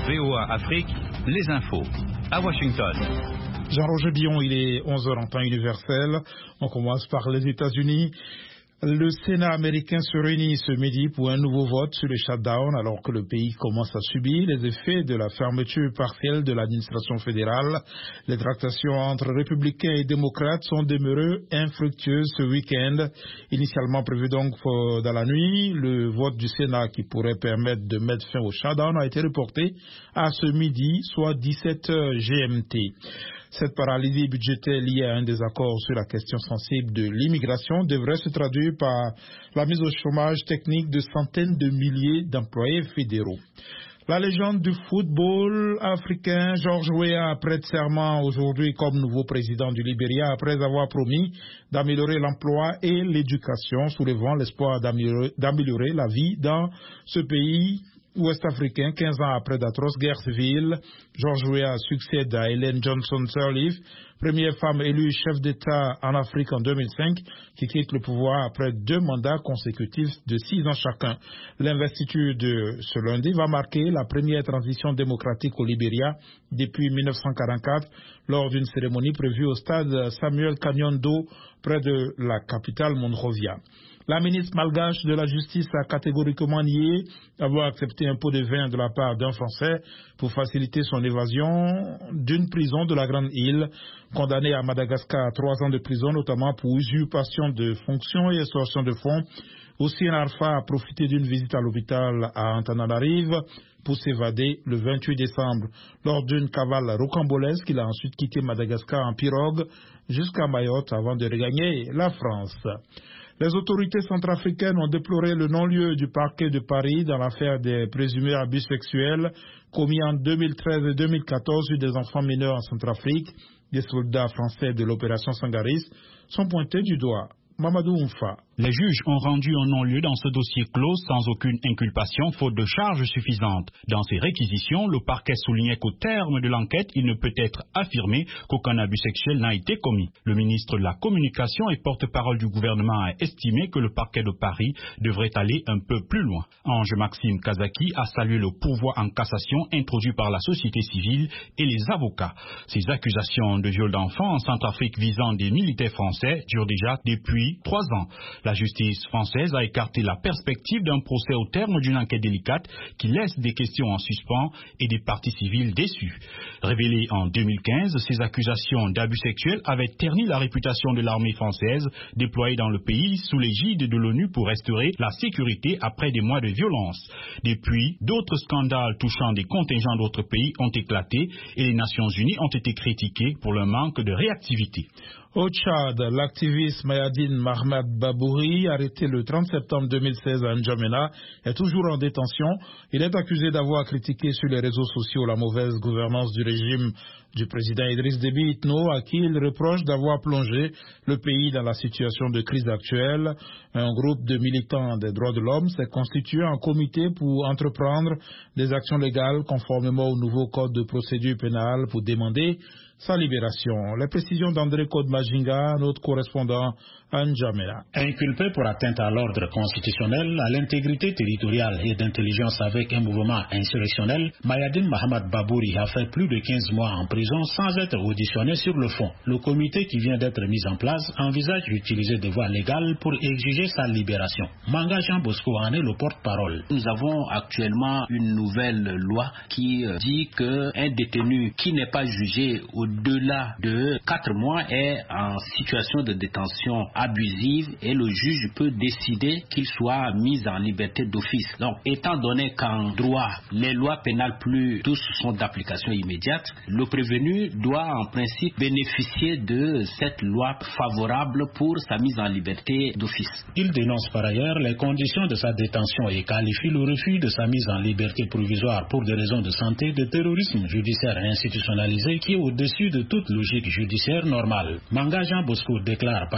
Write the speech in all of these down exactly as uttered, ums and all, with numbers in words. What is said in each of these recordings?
V O A Afrique, les infos. À Washington. Jean-Roger Billon, il est onze heures en temps universel. On commence par les États-Unis. Le Sénat américain se réunit ce midi pour un nouveau vote sur le shutdown alors que le pays commence à subir les effets de la fermeture partielle de l'administration fédérale. Les tractations entre républicains et démocrates sont demeurées infructueuses ce week-end. Initialement prévu donc dans la nuit, le vote du Sénat qui pourrait permettre de mettre fin au shutdown a été reporté à ce midi, soit dix-sept heures G M T. Cette paralysie budgétaire liée à un désaccord sur la question sensible de l'immigration devrait se traduire par la mise au chômage technique de centaines de milliers d'employés fédéraux. La légende du football africain, George Weah, prête serment aujourd'hui comme nouveau président du Libéria après avoir promis d'améliorer l'emploi et l'éducation, soulevant l'espoir d'améliorer, d'améliorer la vie dans ce pays ouest-africain. quinze ans après d'atroces guerres civiles, George Weah succède à Ellen Johnson Sirleaf, première femme élue chef d'État en Afrique en deux mille cinq, qui quitte le pouvoir après deux mandats consécutifs de six ans chacun. L'investiture de ce lundi va marquer la première transition démocratique au Libéria depuis mille neuf cent quarante-quatre, lors d'une cérémonie prévue au stade Samuel Kanyondo, près de la capitale Monrovia. La ministre malgache de la Justice a catégoriquement nié avoir accepté un pot de vin de la part d'un Français pour faciliter son évasion d'une prison de la Grande Île. Condamné à Madagascar à trois ans de prison, notamment pour usurpation de fonctions et extorsion de fonds. Aussi, Arfa a profité d'une visite à l'hôpital à Antananarive pour s'évader le vingt-huit décembre. Lors d'une cavale rocambolesque, il a ensuite quitté Madagascar en pirogue jusqu'à Mayotte avant de regagner la France. Les autorités centrafricaines ont déploré le non-lieu du parquet de Paris dans l'affaire des présumés abus sexuels commis en deux mille treize et deux mille quatorze sur des enfants mineurs en Centrafrique. Des soldats français de l'opération Sangaris sont pointés du doigt. Mamadou Oumfa. Les juges ont rendu un non-lieu dans ce dossier clos sans aucune inculpation, faute de charges suffisantes. Dans ces réquisitions, le parquet soulignait qu'au terme de l'enquête, il ne peut être affirmé qu'aucun abus sexuel n'a été commis. Le ministre de la Communication et porte-parole du gouvernement a estimé que le parquet de Paris devrait aller un peu plus loin. Ange-Maxime Kazaki a salué le pourvoi en cassation introduit par la société civile et les avocats. Ces accusations de viol d'enfants en Centrafrique visant des militaires français durent déjà depuis trois ans. La justice française a écarté la perspective d'un procès au terme d'une enquête délicate qui laisse des questions en suspens et des parties civiles déçues. Révélées en deux mille quinze, ces accusations d'abus sexuels avaient terni la réputation de l'armée française déployée dans le pays sous l'égide de l'ONU pour restaurer la sécurité après des mois de violence. Depuis, d'autres scandales touchant des contingents d'autres pays ont éclaté et les Nations Unies ont été critiquées pour leur manque de réactivité. Au Tchad, l'activiste Mayadine Mahmad Babouri, arrêté le trente septembre deux mille seize à N'Djamena, est toujours en détention. Il est accusé d'avoir critiqué sur les réseaux sociaux la mauvaise gouvernance du régime du président Idriss Déby Itno, à qui il reproche d'avoir plongé le pays dans la situation de crise actuelle. Un groupe de militants des droits de l'homme s'est constitué en comité pour entreprendre des actions légales conformément au nouveau code de procédure pénale pour demander sa libération. Les précisions d'André Kodmajinga, notre correspondant à N'Djamena. Inculpé pour atteinte à l'ordre constitutionnel, à l'intégrité territoriale et d'intelligence avec un mouvement insurrectionnel, Mayadine Mahmad Babouri a fait plus de quinze mois en prison sans être auditionné sur le fond. Le comité qui vient d'être mis en place envisage d'utiliser des voies légales pour exiger sa libération. Manga Jean Bosco en est le porte-parole. Nous avons actuellement une nouvelle loi qui dit qu'un détenu qui n'est pas jugé au-delà de quatre mois est en situation de détention abusive et le juge peut décider qu'il soit mis en liberté d'office. Donc, étant donné qu'en droit, les lois pénales plus tous sont d'application immédiate, le prévenu doit en principe bénéficier de cette loi favorable pour sa mise en liberté d'office. Il dénonce par ailleurs les conditions de sa détention et qualifie le refus de sa mise en liberté provisoire pour des raisons de santé de terrorisme judiciaire institutionnalisé qui est au-dessus de toute logique judiciaire normale. Manga Jean Bosco déclare par ailleurs que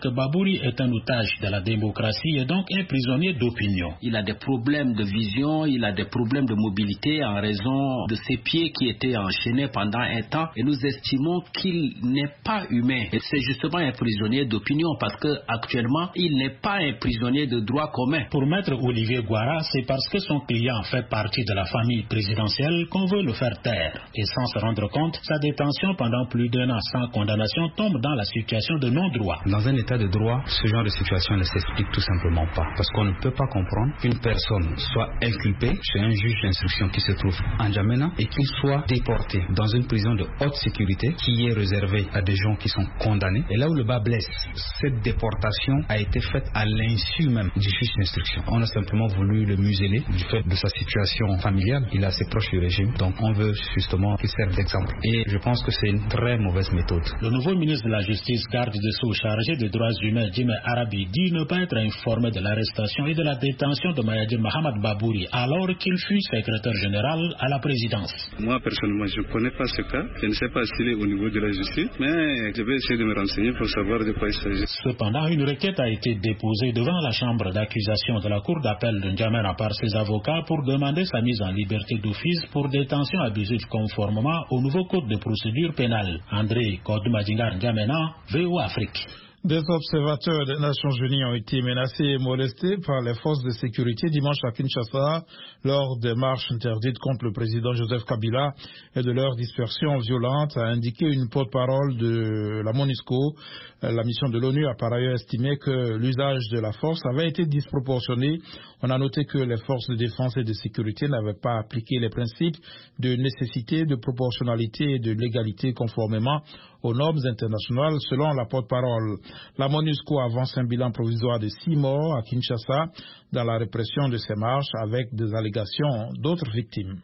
que Babouri est un otage de la démocratie et donc un prisonnier d'opinion. Il a des problèmes de vision, il a des problèmes de mobilité en raison de ses pieds qui étaient enchaînés pendant un temps et nous estimons qu'il n'est pas humain. Et c'est justement un prisonnier d'opinion parce qu'actuellement, il n'est pas un prisonnier de droit commun. Pour maître Olivier Guara, c'est parce que son client fait partie de la famille présidentielle qu'on veut le faire taire. Et sans se rendre compte, sa détention pendant plus d'un an sans condamnation tombe dans la situation de non-droit. Dans un état de droit, ce genre de situation ne s'explique tout simplement pas. Parce qu'on ne peut pas comprendre qu'une personne soit inculpée chez un juge d'instruction qui se trouve en N'Djamena et qu'il soit déporté dans une prison de haute sécurité qui est réservée à des gens qui sont condamnés. Et là où le bas blesse, cette déportation a été faite à l'insu même du juge d'instruction. On a simplement voulu le museler du fait de sa situation familiale. Il est assez proche du régime, donc on veut justement qu'il serve d'exemple. Et je pense que c'est une très mauvaise méthode. Le nouveau ministre de la Justice, garde des Sceaux chargé des droits humains, Jimé Arabi, dit ne pas être informé de l'arrestation et de la détention de Mayadine Mahamad Babouri alors qu'il fut secrétaire général à la présidence. Moi personnellement, je ne connais pas ce cas. Je ne sais pas s'il est au niveau de la justice, mais je vais essayer de me renseigner pour savoir de quoi il s'agit. Cependant, une requête a été déposée devant la chambre d'accusation de la cour d'appel de N'Djamena par ses avocats pour demander sa mise en liberté d'office pour détention abusive conformément au nouveau code de procédure pénale. André Kodoumadingar N'Djamena, V O Afrique. Des observateurs des Nations Unies ont été menacés et molestés par les forces de sécurité dimanche à Kinshasa lors des marches interdites contre le président Joseph Kabila et de leur dispersion violente, a indiqué une porte-parole de la MONUSCO. La mission de l'ONU a par ailleurs estimé que l'usage de la force avait été disproportionné. On a noté que les forces de défense et de sécurité n'avaient pas appliqué les principes de nécessité, de proportionnalité et de légalité conformément aux normes internationales, selon la porte-parole. La MONUSCO avance un bilan provisoire de six morts à Kinshasa dans la répression de ces marches avec des allégations d'autres victimes.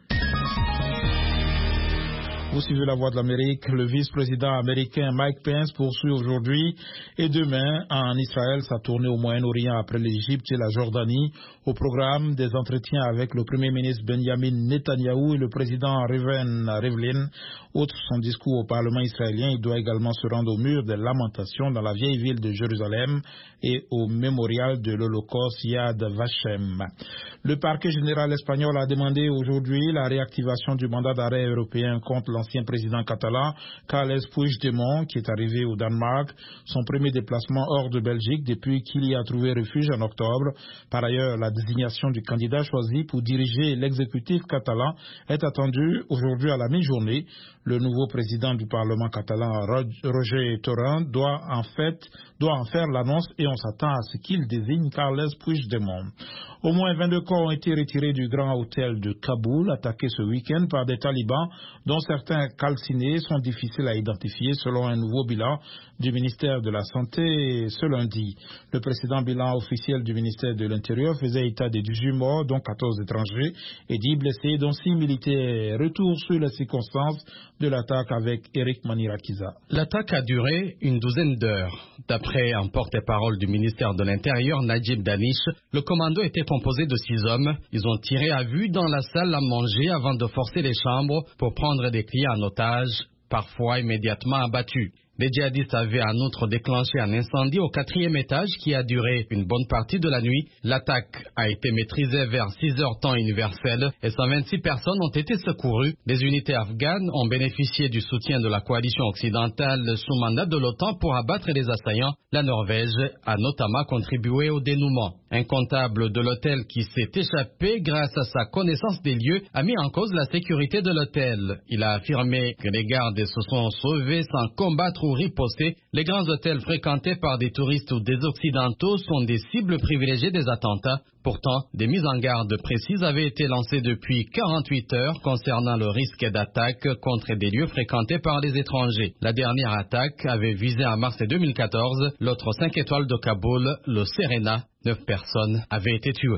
Vous suivez la Voix de l'Amérique. Le vice-président américain Mike Pence poursuit aujourd'hui et demain en Israël sa tournée au Moyen-Orient après l'Égypte et la Jordanie. Au programme des entretiens avec le premier ministre Benjamin Netanyahou et le président Reuven Rivlin. Outre son discours au Parlement israélien, il doit également se rendre au mur des lamentations dans la vieille ville de Jérusalem et au mémorial de l'Holocauste Yad Vashem. Le parquet général espagnol a demandé aujourd'hui la réactivation du mandat d'arrêt européen contre l'ancien président catalan Carles Puigdemont, qui est arrivé au Danemark, son premier déplacement hors de Belgique depuis qu'il y a trouvé refuge en octobre. Par ailleurs, la désignation du candidat choisi pour diriger l'exécutif catalan est attendue aujourd'hui à la mi-journée. Le nouveau président du Parlement catalan, Roger Torrent, doit en fait doit en faire l'annonce et on s'attend à ce qu'il désigne Carles Puigdemont. Au moins vingt-deux corps ont été retirés du grand hôtel de Kaboul, attaqué ce week-end par des talibans, dont certains calcinés sont difficiles à identifier selon un nouveau bilan du ministère de la Santé ce lundi. Le précédent bilan officiel du ministère de l'Intérieur faisait état des dix-huit morts, dont quatorze étrangers, et dix blessés, dont six militaires. Retour sur les circonstances de l'attaque avec Eric Manirakiza. L'attaque a duré une douzaine d'heures. D'après un porte-parole du ministère de l'Intérieur, Najib Danish, le commando était composé de six hommes. Ils ont tiré à vue dans la salle à manger avant de forcer les chambres pour prendre des clients en otage, parfois immédiatement abattus. Les djihadistes avaient en outre déclenché un incendie au quatrième étage qui a duré une bonne partie de la nuit. L'attaque a été maîtrisée vers six heures temps universel et cent vingt-six personnes ont été secourues. Les unités afghanes ont bénéficié du soutien de la coalition occidentale sous mandat de l'OTAN pour abattre les assaillants. La Norvège a notamment contribué au dénouement. Un comptable de l'hôtel qui s'est échappé grâce à sa connaissance des lieux a mis en cause la sécurité de l'hôtel. Il a affirmé que les gardes se sont sauvés sans combattre ou riposter. Les grands hôtels fréquentés par des touristes ou des occidentaux sont des cibles privilégiées des attentats. Pourtant, des mises en garde précises avaient été lancées depuis quarante-huit heures concernant le risque d'attaque contre des lieux fréquentés par les étrangers. La dernière attaque avait visé en mars deux mille quatorze l'autre cinq étoiles de Kaboul, le Serena. Neuf personnes avaient été tuées.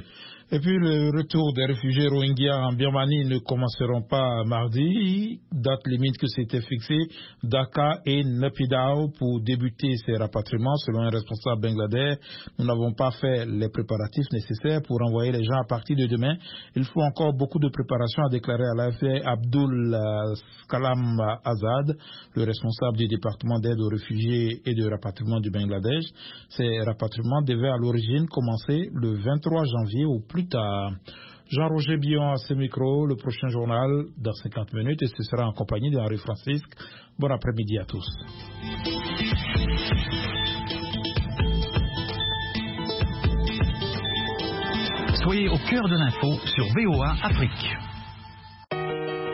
Et puis le retour des réfugiés Rohingyas en Birmanie ne commenceront pas mardi, date limite que s'était fixée Dhaka et Naypyidaw pour débuter ces rapatriements. Selon un responsable bangladais, nous n'avons pas fait les préparatifs nécessaires pour envoyer les gens à partir de demain. Il faut encore beaucoup de préparation, a déclaré à l'A F P Abdul Kalam Azad, le responsable du département d'aide aux réfugiés et de rapatriement du Bangladesh. Ces rapatriements devaient à l'origine commencer le vingt-trois janvier au plus tard. Jean-Roger Billon à ce micro, le prochain journal dans cinquante minutes et ce sera en compagnie d'Henri Francisque. Bon après-midi à tous. Soyez au cœur de l'info sur V O A Afrique.